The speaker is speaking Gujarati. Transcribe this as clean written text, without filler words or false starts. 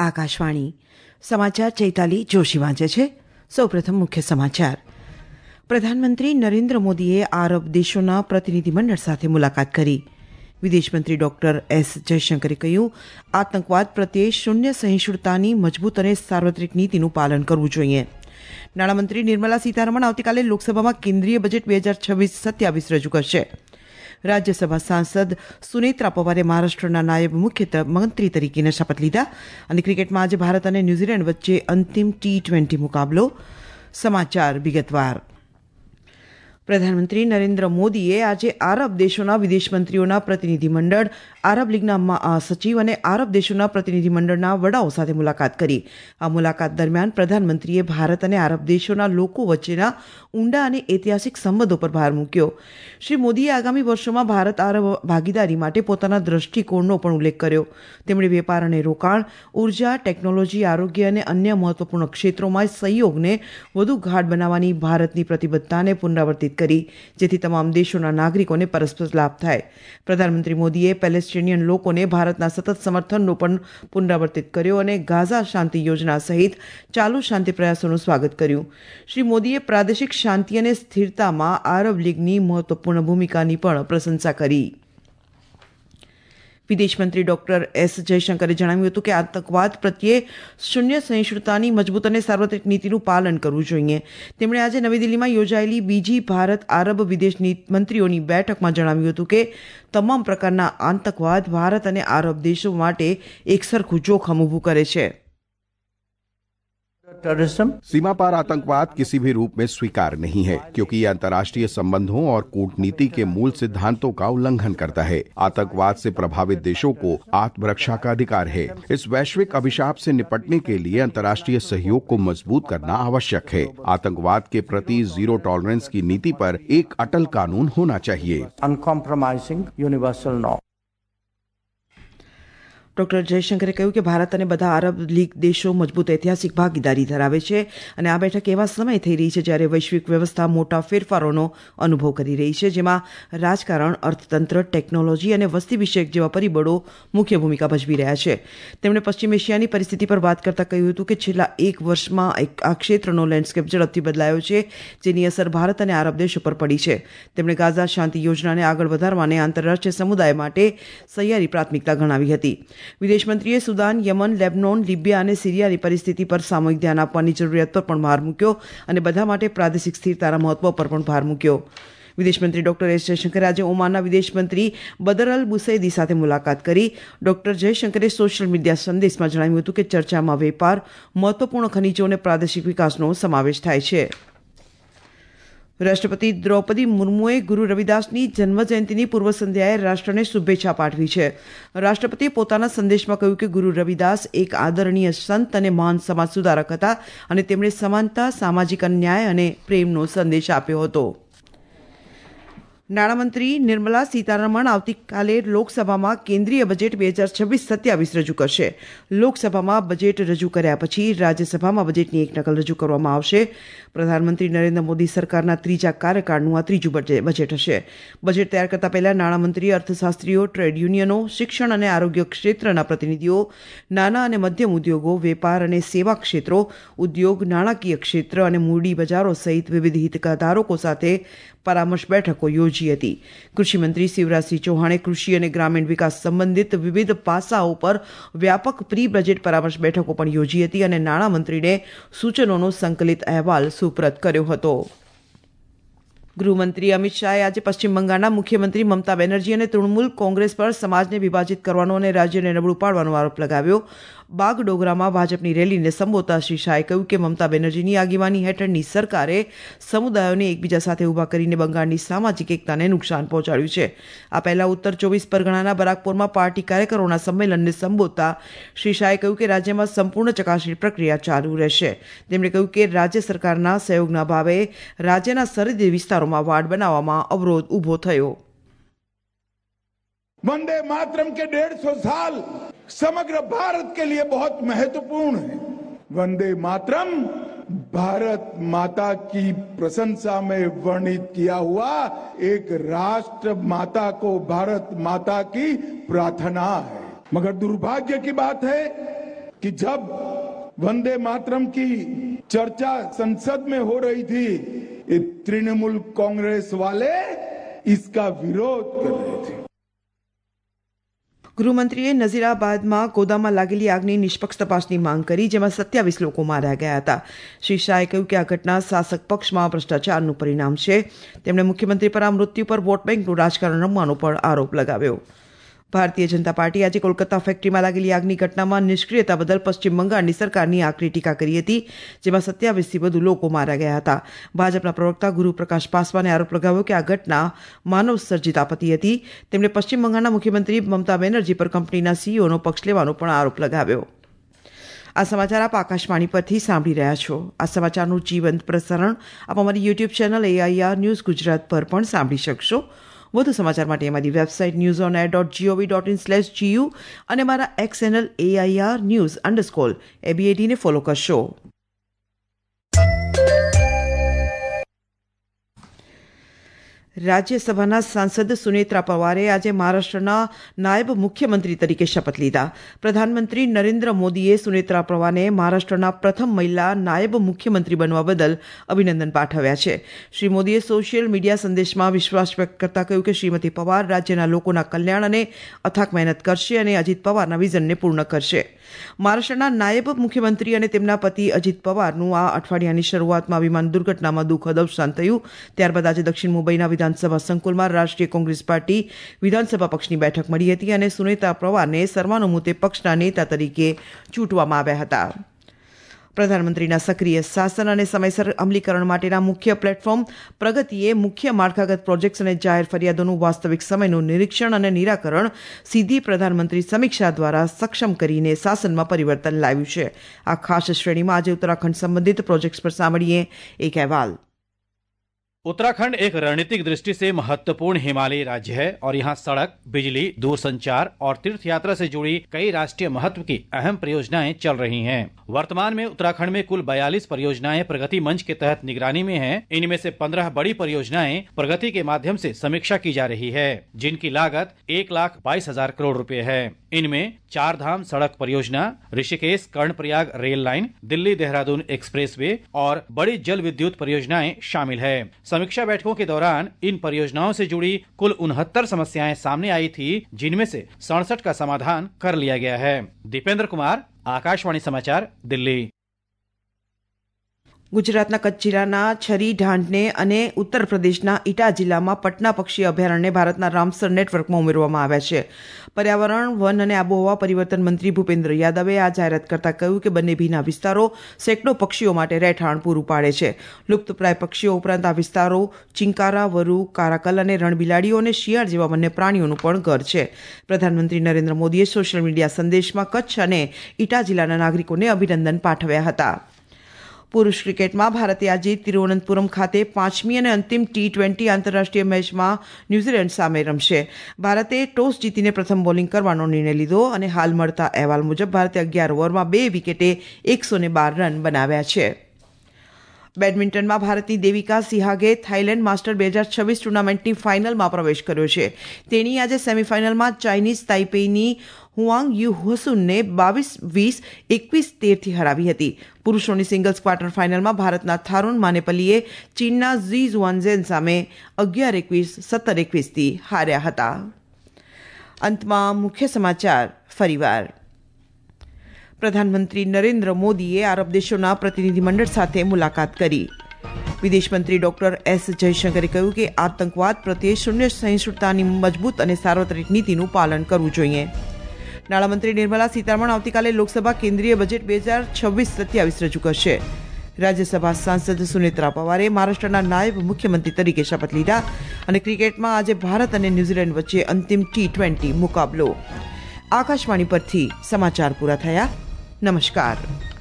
આકાશવાણી સમાચાર ચૈતાલી જોશી વાંચે છે. સૌપ્રથમ મુખ્ય સમાચાર. પ્રધાનમંત્રી નરેન્દ્ર મોદીએ આરબ દેશોના પ્રતિનિધિમંડળ સાથે મુલાકાત કરી. વિદેશમંત્રી ડોક્ટર એસ જયશંકરે કહ્યું, આતંકવાદ પ્રત્યે શૂન્ય સહિષ્ણુતાની મજબૂત અને સાર્વત્રિક નીતિનું પાલન કરવું જોઈએ. નાણામંત્રી નિર્મલા સીતારમણ આવતીકાલે લોકસભામાં કેન્દ્રીય બજેટ 2026-27 રજૂ કરશે. રાજ્યસભા સાંસદ સુનેત્રા પવારે મહારાષ્ટ્રના નાયબ મુખ્યમંત્રી તરીકે શપથ લીધા. અને ક્રિકેટમાં આજે ભારત અને ન્યૂઝીલેન્ડ વચ્ચે અંતિમ T20 મુકાબલો. સમાચાર વિગતવાર. પ્રધાનમંત્રી નરેન્દ્ર મોદીએ આજે આરબ દેશોના વિદેશમંત્રીઓના પ્રતિનિધિમંડળ, આરબ લીગના મહાસચિવ અને આરબ દેશોના પ્રતિનિધિમંડળના વડાઓ સાથે મુલાકાત કરી. આ મુલાકાત દરમિયાન પ્રધાનમંત્રીએ ભારત અને આરબ દેશોના લોકો વચ્ચેના ઊંડા અને ઐતિહાસિક સંબંધો પર ભાર મૂક્યો. શ્રી મોદીએ આગામી વર્ષોમાં ભારત આરબ ભાગીદારી માટે પોતાના દ્રષ્ટિકોણનો પણ ઉલ્લેખ કર્યો. તેમણે વેપાર અને રોકાણ, ઉર્જા, ટેકનોલોજી, આરોગ્ય અને અન્ય મહત્વપૂર્ણ ક્ષેત્રોમાં સહયોગને વધુ ગાઢ બનાવવાની ભારતની પ્રતિબદ્ધતાને પુનરાવર્તિત કરી, જેથી તમામ દેશોના નાગરિકોને પરસ્પર લાભ થાય. પ્રધાનમંત્રી મોદીએ પેલેસ્ટિનિયન લોકોને ભારતના સતત સમર્થનનો પણ પુનરાવર્તિત કર્યો અને ગાઝા શાંતિ યોજના સહિત ચાલુ શાંતિ પ્રયાસોનું સ્વાગત કર્યું. શ્રી મોદીએ પ્રાદેશિક શાંતિ અને સ્થિરતામાં આરબ લીગની મહત્વપૂર્ણ ભૂમિકાની પણ પ્રશંસા કરી. વિદેશમંત્રી ડોક્ટર એસ જયશંકરે જણાવ્યું હતું કે આતંકવાદ પ્રત્યે શૂન્ય સહિષ્ણુતાની મજબૂત અને સાર્વત્રિક નીતિનું પાલન કરવું જોઈએ. તેમણે આજે નવી દિલ્હીમાં યોજાયેલી બીજી ભારત આરબ વિદેશ મંત્રીઓની બેઠકમાં જણાવ્યું હતું કે તમામ પ્રકારના આતંકવાદ ભારત અને આરબ દેશો માટે એકસરખું જોખમ ઊભું કરે છે. सीमा पार आतंकवाद किसी भी रूप में स्वीकार नहीं है, क्योंकि ये अंतर्राष्ट्रीय संबंधों और कूटनीति के मूल सिद्धांतों का उल्लंघन करता है. आतंकवाद से प्रभावित देशों को आत्मरक्षा का अधिकार है. इस वैश्विक अभिशाप से निपटने के लिए अंतर्राष्ट्रीय सहयोग को मजबूत करना आवश्यक है. आतंकवाद के प्रति जीरो टॉलरेंस की नीति पर एक अटल कानून होना चाहिए. Uncompromising universal law. ડોક્ટર જયશંકરે કહ્યું કે ભારત અને બધા આરબ લીગ દેશો મજબૂત ઐતિહાસિક ભાગીદારી ધરાવે છે અને આ બેઠક એવા સમય થઈ રહી છે જ્યારે વૈશ્વિક વ્યવસ્થા મોટા ફેરફારોનો અનુભવ કરી રહી છે, જેમાં રાજકારણ, અર્થતંત્ર, ટેકનોલોજી અને વસ્તી વિષયક જેવા પરિબળો મુખ્ય ભૂમિકા ભજવી રહ્યા છે. તેમણે પશ્ચિમ એશિયાની પરિસ્થિતિ પર વાત કરતા કહ્યું હતું કે છેલ્લા એક વર્ષમાં આ ક્ષેત્રનો લેન્ડસ્કેપ ઝડપથી બદલાયો છે, જેની અસર ભારત અને આરબ દેશો પર પડી છે. તેમણે ગાઝા શાંતિ યોજનાને આગળ વધારવાને આંતરરાષ્ટ્રીય સમુદાય માટે સહિયારી પ્રાથમિકતા ગણાવી હતી. વિદેશમંત્રીએ સુદાન, યમન, લેબનોન, લિબિયા અને સિરિયાની પરિસ્થિતિ પર સામૂહિક ધ્યાન આપવાની જરૂરિયાત પર પણ ભાર મૂક્યો અને બધા માટે પ્રાદેશિક સ્થિરતાના મહત્વ પર પણ ભાર મૂક્યો. વિદેશમંત્રી ડોક્ટર એસ જયશંકરે આજે ઓમાનના વિદેશમંત્રી બદર અલ બુસૈદી સાથે મુલાકાત કરી. ડોક્ટર જયશંકરે સોશિયલ મીડિયા સંદેશમાં જણાવ્યું હતું કે ચર્ચામાં વેપાર, મહત્વપૂર્ણ ખનીજો અને પ્રાદેશિક વિકાસનો સમાવેશ થાય છે. રાષ્ટ્રપતિ દ્રૌપદી મુર્મુએ ગુરુ રવિદાસની જન્મજયંતિની પૂર્વ સંધ્યાએ રાષ્ટ્રને શુભેચ્છા પાઠવી છે. રાષ્ટ્રપતિએ પોતાના સંદેશમાં કહ્યું કે ગુરુ રવિદાસ એક આદરણીય સંત અને મહાન સમાજ સુધારક હતા અને તેમણે સમાનતા, સામાજિક ન્યાય અને પ્રેમનો સંદેશ આપ્યો હતો. નાણામંત્રી નિર્મલા સીતારમણ આવતીકાલે લોકસભામાં કેન્દ્રીય બજેટ 2026-27 રજૂ કરશે. લોકસભામાં બજેટ રજૂ કર્યા પછી રાજ્યસભામાં બજેટની એક નકલ રજૂ કરવામાં આવશે. પ્રધાનમંત્રી નરેન્દ્ર મોદી સરકારના ત્રીજા કાર્યકાળનું આ ત્રીજું બજેટ હશે. બજેટ તૈયાર કરતા પહેલા નાણામંત્રી, અર્થશાસ્ત્રીઓ, ટ્રેડ યુનિયનો, શિક્ષણ અને આરોગ્ય ક્ષેત્રના પ્રતિનિધિઓ, નાના અને મધ્યમ ઉદ્યોગો, વેપાર અને સેવા ક્ષેત્રો, ઉદ્યોગ, નાણાકીય ક્ષેત્ર અને મૂડી બજારો સહિત વિવિધ હિતધારકો સાથે પરામર્શ બેઠકો યોજી હતી. કૃષિમંત્રી શિવરાજસિંહ ચૌહાણે કૃષિ અને ગ્રામીણ વિકાસ સંબંધિત વિવિધ પાસાઓ પર વ્યાપક પ્રી બજેટ પરામર્શ બેઠકો પણ યોજી હતી અને નાણામંત્રીને સૂચનોનો સંકલિત અહેવાલ સુપ્રત કર્યો હતો. ગૃહમંત્રી અમિત શાહે આજે પશ્ચિમ બંગાળના મુખ્યમંત્રી મમતા બેનર્જી અને તૃણમૂલ કોંગ્રેસ પર સમાજને વિભાજિત કરવાનો અને રાજ્યને નબળું પાડવાનો આરોપ લગાવ્યો. બાગડોગરામાં ભાજપની રેલીને સંબોધતા શ્રી શાહે કહ્યું કે મમતા બેનર્જીની આગેવાની હેઠળની સરકારે સમુદાયોને એકબીજા સાથે ઊભા કરીને બંગાળની સામાજિક એકતાને નુકસાન પહોંચાડ્યું છે. આ પહેલા ઉત્તર 24 પરગણાના બરાકપુરમાં પાર્ટી કાર્યકરોના સંમેલનને સંબોધતા શ્રી શાહે કહ્યું કે રાજ્યમાં સંપૂર્ણ ચકાસણી પ્રક્રિયા ચાલુ રહેશે. તેમણે કહ્યું કે રાજ્ય સરકારના સહયોગના ભાવે રાજ્યના સરહદી વિસ્તારોમાં વાડ બનાવવામાં અવરોધ ઊભો થયો. वंदे मातरम के 150 साल समग्र भारत के लिए बहुत महत्वपूर्ण है. वंदे मातरम भारत माता की प्रशंसा में वर्णित किया हुआ एक राष्ट्र माता को भारत माता की प्रार्थना है. मगर दुर्भाग्य की बात है कि जब वंदे मातरम की चर्चा संसद में हो रही थी, ये तृणमूल कांग्रेस वाले इसका विरोध कर रहे थे। ગૃહમંત્રીએ નઝીરાબાદમાં ગોદામમાં લાગેલી આગની નિષ્પક્ષ તપાસની માંગ કરી, જેમાં 27 લોકો માર્યા ગયા હતા. શ્રી શાહે કહ્યું કે આ ઘટના શાસક પક્ષમાં ભ્રષ્ટાચારનું પરિણામ છે. તેમણે મુખ્યમંત્રી પર આ મૃત્યુ પર વોટ બેંકનું રાજકારણ રમવાનો પણ આરોપ લગાવ્યો. ભારતીય જનતા પાર્ટી આજે કોલકાતા ફેક્ટરીમાં લાગેલી આગની ઘટનામાં નિષ્ક્રિયતા બદલ પશ્ચિમ બંગાળની સરકારની આકરી ટીકા કરી હતી, જેમાં 27થી વધુ લોકો માર્યા ગયા હતા. ભાજપના પ્રવક્તા ગુરુપ્રકાશ પાસવાને આરોપ લગાવ્યો કે આ ઘટના માનવ સર્જિત આપત્તિ હતી. તેમણે પશ્ચિમ બંગાળના મુખ્યમંત્રી મમતા બેનર્જી પર કંપનીના સીઈઓનો પક્ષ લેવાનો પણ આરોપ લગાવ્યો. આ સમાચાર આપ આકાશવાણી પરથી સાંભળી રહ્યા છો. આ સમાચારનું જીવંત પ્રસારણ આપ અમારી YouTube channel AIR news Gujarat પર પણ સાંભળી શકશો. વધુ સમાચાર માટે અમારી વેબસાઇટ newsonair.gov.in/gu અને મારા એક્સ ચેનલ AIR_news_ABAD ને ફોલો કરશો. રાજ્યસભાના સાંસદ સુનેત્રા પવારે આજે મહારાષ્ટ્રના નાયબ મુખ્યમંત્રી તરીકે શપથ લીધા. પ્રધાનમંત્રી નરેન્દ્ર મોદીએ સુનેત્રા પવારને મહારાષ્ટ્રના પ્રથમ મહિલા નાયબ મુખ્યમંત્રી બનવા બદલ અભિનંદન પાઠવ્યા છે. શ્રી મોદીએ સોશિયલ મીડિયા સંદેશમાં વિશ્વાસ વ્યક્ત કરતા કહ્યું કે શ્રીમતી પવાર રાજ્યના લોકોના કલ્યાણ અને અથાક મહેનત કરશે અને અજીત પવારના વિઝનને પૂર્ણ કરશે. મહારાષ્ટ્રના નાયબ મુખ્યમંત્રી અને તેમના પતિ અજીત પવારનું આ અઠવાડિયાની શરૂઆતમાં વિમાન દુર્ઘટનામાં દુઃખદ અવસાન થયું. ત્યારબાદ આજે દક્ષિણ મુંબઈના વિધાનસભા સંકુલમાં રાષ્ટ્રીય કોંગ્રેસ પાર્ટી વિધાનસભા પક્ષની બેઠક મળી હતી અને સુનેત્રા પવારને સર્વાનુમતે પક્ષના નેતા તરીકે ચૂંટવામાં આવ્યા હતા. પ્રધાનમંત્રીના સક્રિય શાસન અને સમયસર અમલીકરણ માટેના મુખ્ય પ્લેટફોર્મ પ્રગતિએ મુખ્ય માળખાગત પ્રોજેક્ટ્સ અને જાહેર ફરિયાદોનું વાસ્તવિક સમયનું નિરીક્ષણ અને નિરાકરણ સીધી પ્રધાનમંત્રી સમીક્ષા દ્વારા સક્ષમ કરીને શાસનમાં પરિવર્તન લાવ્યું છે. આ ખાસ શ્રેણીમાં આજે ઉત્તરાખંડ સંબંધિત प्रोजेक्ट्स पर सामड़िए एक अहवाल. उत्तराखंड एक रणनीतिक दृष्टि से महत्वपूर्ण हिमालयी राज्य है और यहाँ सड़क, बिजली, दूरसंचार और तीर्थ यात्रा से जुड़ी कई राष्ट्रीय महत्व की अहम परियोजनाएं चल रही हैं। वर्तमान में उत्तराखंड में कुल 42 परियोजनाएं प्रगति मंच के तहत निगरानी में हैं। इनमें से 15 बड़ी परियोजनाएं प्रगति के माध्यम से समीक्षा की जा रही है, जिनकी लागत 1,22,000 करोड़ रुपए है। इनमें 4 धाम सड़क परियोजना, Rishikesh Karnaprayag rail line, Delhi Dehradun expressway और बड़ी जल विद्युत परियोजनाएं शामिल है। समीक्षा बैठकों के दौरान इन परियोजनाओं से जुड़ी कुल 69 समस्याएं सामने आई थी, जिनमें से 67 का समाधान कर लिया गया है। दीपेंद्र कुमार, आकाशवाणी समाचार, दिल्ली. ગુજરાતના કચ્છ જિલ્લાના છરી ઢાંઢને અને ઉત્તર પ્રદેશના ઇટા જિલ્લામાં પટના પક્ષી અભયારણ્ય ભારતના રામસર નેટવર્કમાં ઉમેરવામાં આવ્યા છે. પર્યાવરણ, વન અને આબોહવા પરિવર્તન મંત્રી ભૂપેન્દ્ર યાદવે આ જાહેરાત કરતા કહ્યું કે બંને ભીના વિસ્તારો સેંકડો પક્ષીઓ માટે રહેઠાણ પૂરું પાડે છે. લુપ્તપ્રાય પક્ષીઓ ઉપરાંત આ વિસ્તારો ચિંકારા, વરુ, કારાકલ અને રણબિલાડીઓ અને શિયાળ જેવા વન્ય પ્રાણીઓનું પણ ઘર છે. પ્રધાનમંત્રી નરેન્દ્ર મોદીએ સોશિયલ મીડિયા સંદેશમાં કચ્છ અને ઇટા જિલ્લાના નાગરિકોને અભિનંદન પાઠવ્યા હતા. પુરુષ ક્રિકેટમાં ભારતે આજે તિરુવનંતપુરમ ખાતે 5મી અને અંતિમ T20 આંતરરાષ્ટ્રીય મેચમાં ન્યૂઝીલેન્ડ સામે રમશે. ભારતે ટોસ જીતીને પ્રથમ બોલિંગ કરવાનો નિર્ણય લીધો અને હાલ મળતા અહેવાલ મુજબ ભારતે 11 ઓવરમાં 2 વિકેટે 112 રન બનાવ્યા છે. બેડમિન્ટનમાં ભારતની દેવિકા સિહાગે થાઇલેન્ડ માસ્ટર 2026 ટુર્નામેન્ટની ફાઇનલમાં પ્રવેશ કર્યો છે. તેણી આજે સેમીફાઇનલમાં ચાઇનીઝ તાઇપેઈની હુઆંગ યુ હસુનને 22-20, 21-13થી હરાવી હતી. પુરુષોની સિંગલ્સ ક્વાર્ટર ફાઇનલમાં ભારતના થારુન માનેપલ્લીએ ચીનના ઝી ઝુઆનઝેન સામે 11-21, 17-21થી હાર્યા હતા. અંતમાં મુખ્ય સમાચાર ફરીવાર. પ્રધાનમંત્રી નરેન્દ્ર મોદીએ આરબ દેશોના પ્રતિનિધિમંડળ સાથે મુલાકાત કરી. વિદેશ મંત્રી ડોક્ટર એસ જયશંકરે કહ્યું કે આતંકવાદ પ્રત્યે શૂન્ય સહિષ્ણુતાની મજબૂત અને સાર્વત્રિક નીતિનું પાલન કરવું જોઈએ. નાણામંત્રી નિર્મલા સીતારમણ આવતીકાલે લોકસભા કેન્દ્રીય બજેટ 2026-27 રજૂ કરશે. રાજ્યસભા સાંસદ સુનેત્રા પવારે મહારાષ્ટ્રના નાયબ મુખ્યમંત્રી તરીકે શપથ લીધા અને ક્રિકેટમાં આજે ભારત અને ન્યૂઝીલેન્ડ વચ્ચે અંતિમ T20 મુકાબલો. આકાશવાણી પરથી સમાચાર પૂરા થયા. નમસ્કાર.